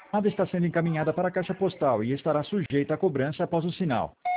A chamada está sendo encaminhada para a caixa postal e estará sujeita a cobrança após o sinal.